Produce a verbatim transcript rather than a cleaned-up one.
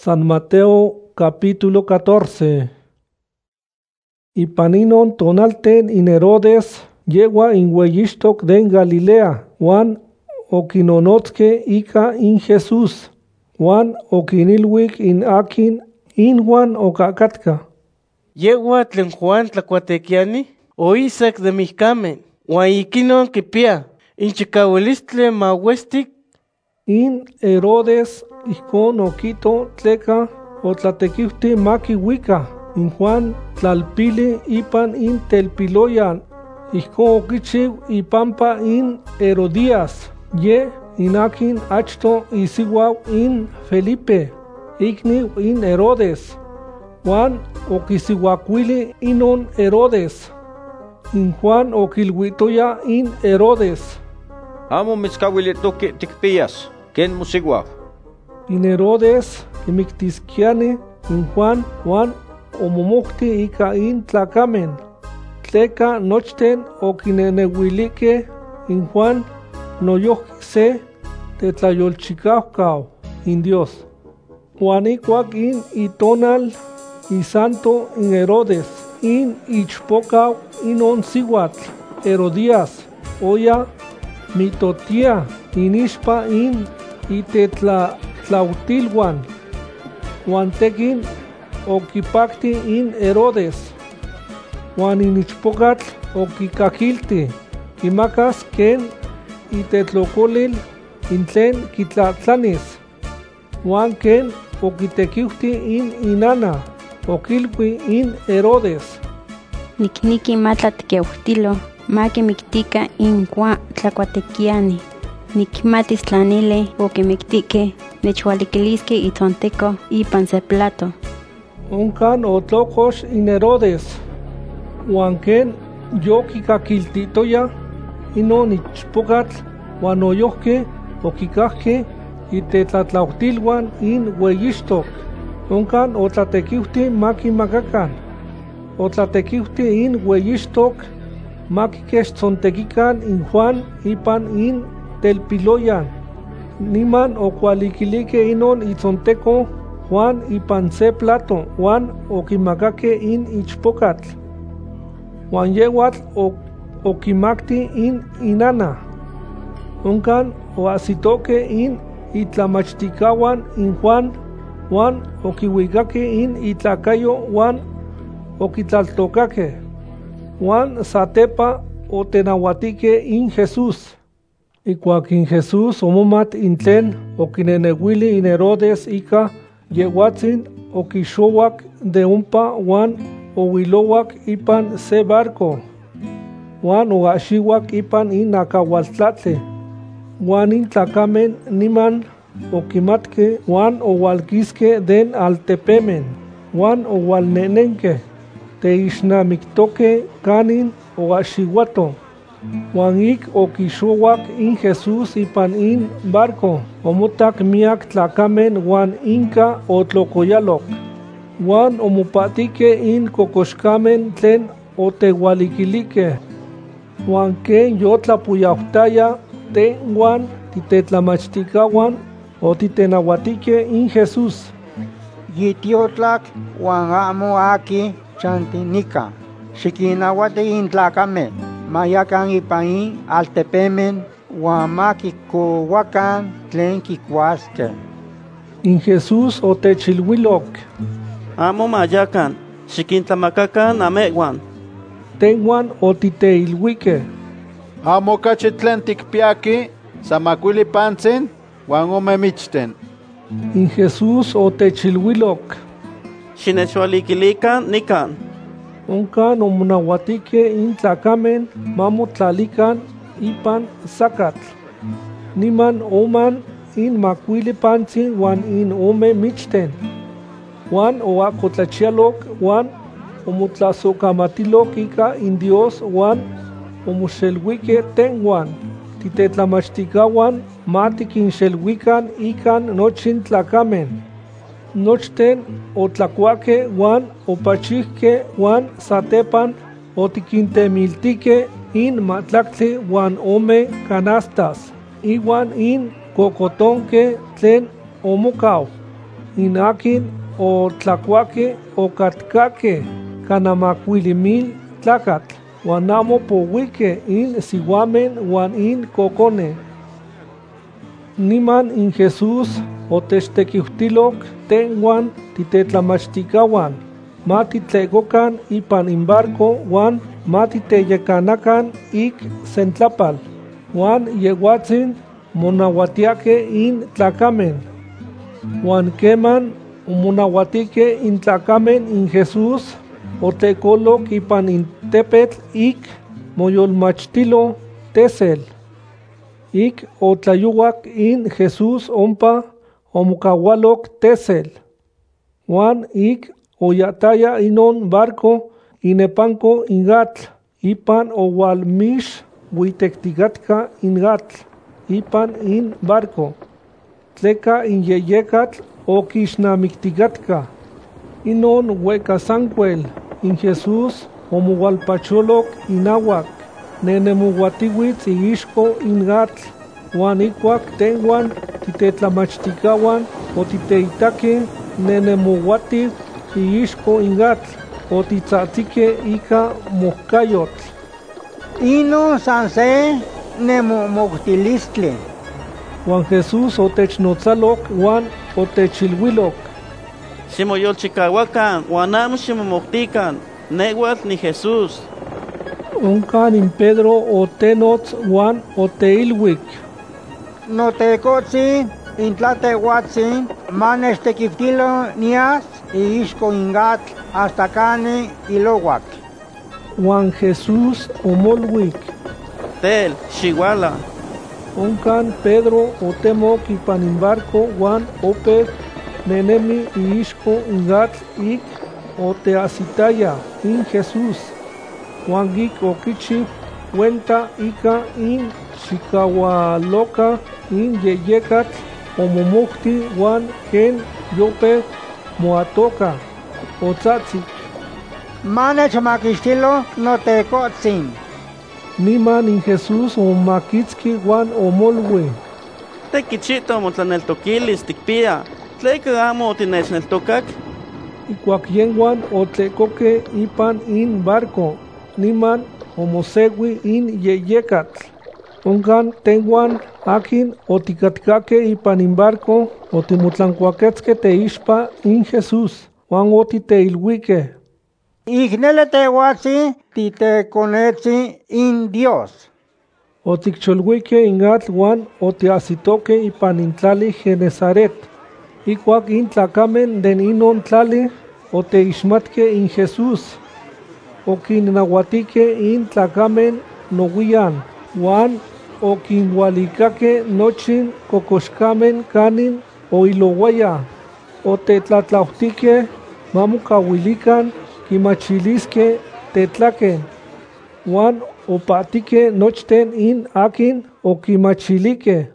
San Mateo capítulo catorce. Ipaninon tonalten in Herodes yewa in weyishtok den Galilea, Juan okinonotke ika in Jesús, Juan okinilwik in akin in Juan okakatka. Yewa tlen Juan tlakuatekiani o Isaac de mihkamen, Juan ikinon kipia, in chikawilistle mawestik. In Herodes ihkon okito tleka otlatekiuhti makiwika in Juan tlalpili ipan in telpiloyan, ihkon okichiw ipampa in Herodías, ye in akin achto isiwaw in Felipe, ikniw in Herodes. Juan okisiwakwili inon Herodes. In Juan okilwitoya in Herodes: Amo mitzkawilitoki tikpiyas, ken musiwaw. In Herodes kimiktiskiani in Juan, Juan omomokti ika in tlakamen, tleka nochten okinenewilike in Juan noyohki se tetlayolchikawkaw in Dios. Juan ikuak in itonal isanto in Herodes, in ichpokaw inon siwatl Herodías oya mitotia inishpa in itetlatlautilwan. Juan tekin okipakti in Herodes. Juan in ichpokatl okikakilti kimakas ken itetlokolil in tlen kitlatlanis. Juan ken okitekiuhti in inana, okilwi in Herodes: Nikniki matlatkeuhtilo, makimiktika in Juan tlakuatekiani. Nikmatis tlanile okimiktike, nechualikiliske itonteko ipan se plato. Onkan otlokox in Herodes. Juan ken yokikakiltitoya inon ichpokatl, Juan oyohke okikajke itetlatlautilwan in weyishtok. Onkan otlatekiuhti makimakakan. Otlatekiuhti in weyishtok makikechtzontekikan in Juan ipan in telpiloyan. Niman okualikilike inon itzonteko Juan ipan se plato, Juan okimakake in ichpokatl. Juan yewatl okimakti in inana. Onkan oasitoke in itlamachtikawan in Juan, Juan okiwikake in itlakayo Juan okitlaltokake. Juan satepa otenawatike in Jesús. Ikuak in Jesús omomat in tlen okinenewili in Herodes ika yewatzin, okixowak de ompa Juan owilowak ipan se barco. Juan oaxiwak ipan in akawaltlatli. Juan in tlakamen niman okimatke Juan owalkiske den altepemen. Juan owalnenenke, teixnamiktoke kanin oaxiwato. Juan ik okixowak in Jesús ipan in barco, omotak miak tlakamen Juan inka otlokoyalok. Juan omopatike in kokoxkamen tlen otewalikelike. Juan ken yotlapuyautaya te Juan titetlamachtikauan otitenawatike in Jesús. Yitiotlak Juan amo aki chantinika, xikinawati in tlakamen, mayakan ipan in altepemen, Juan makikowakan tlen kikuaske. In Jesús otechilwilok: Amo mayakan, xikintlamakakan amewan. Tehuan otiteilwike: Amo kachi tlen tikpiaki, samakuili pantzin, Juan omemichten. In Jesús otechilwilok: Xinechualikilikan nikan. Onkan omonawatike in tlakamen mamotlalikan ipan sakatl. Niman oman in makuili pantzin Juan in ome michten. Juan oakotlachialok Juan omotlasokamatilok ika in Dios Juan omoxelwike ten Juan titetlamachtikauan matikinxelwikan ikan nochin tlakamen. Nochten otlakuake Juan opachihke Juan satepan otikintemiltike in matlaktli Juan ome canastas iwan in kokotonke tlen omokau. in akin o tlacuaque o catcaque canamacuilimil tlacatl, uan amo pohuique in sihuamen uan in cocone. Niman in Jesús otechtequiutiloc tehuan titetlamachticahuan, matitlecocan ipan in barco uan matiteyecanacan ik sentlapal, uan yehuatzin monahuatiaque in tlacamen. Uan queman monahuatique in tlacamen in Jesús otecoloc ipan in tepetl ik moyolmachtilo tesel. Ik otlayuac in Jesús ompa omocahualoc tesel. Uan ik oyataya inon barco inepanco in gatl, ipan owalmish huitectigatka in gatl, ipan in barco. Tleca in yeyecatl oquixnamictigatka. Inon huecasancuel in Jesús omohualpacholoc inahuac, nenemuhuatihuitz iixco in gatl, uan ikuac tehuan titetlamachticahuan otiteitaque nenemuhuatic iixco in gatl, otitzatzique ika mohcayotl. Inon san se nemomoctilistli. Uan Jesús otechnotzaloc uan otechilhuiloc: Ximoyolchicahuacan uan amo ximomoctican, nehuatl ni Jesús. Oncan in Pedro otenotz uan oteilhuic: Notecotzin intlatehuatzin manechtequiftilo nias iixco in gatl hasta cani ilohuac. Uan Jesús omolhuic: Tel, xihuala. Oncan Pedro otemoc ipan in barco uan opec nenemi iixco in gatl ik oteasitaya in Jesús. Uan gik oquichi cuenta ika in xicahualoca in yeyecatl omomocti uan ken yope moatoca otzatzik. Manechmaquixtilo notecotzin. Niman in Jesús omaquitzqui uan omolhui: Tequichito motlaneltoquilis ticpia, tleca amo tinechneltocac. Ikuac yenguan otlecoque ipan in barco, niman omosehui in yeyecatl. Oncan tehuan akin oticatcaque ipan in barco otimotlancuaquetzque teixpa in Jesús, uan otiteilhuique: Ignele tehuatzi titeconetzi in Dios. Oticholhuique in gatl uan otiasitoque ipan in tlali Genezaret. Ikuac in tlacamen den inon tlali oteixmatque in Jesús. Oquinnahuatique in tlacamen nohuian, uan oquinhualicaque nochin cocoxcamen canin oilohuaya. Otetlatlautique mamocahuilican quimachilisque tetlaquen, uan opatique nochten in akin oquimachilique.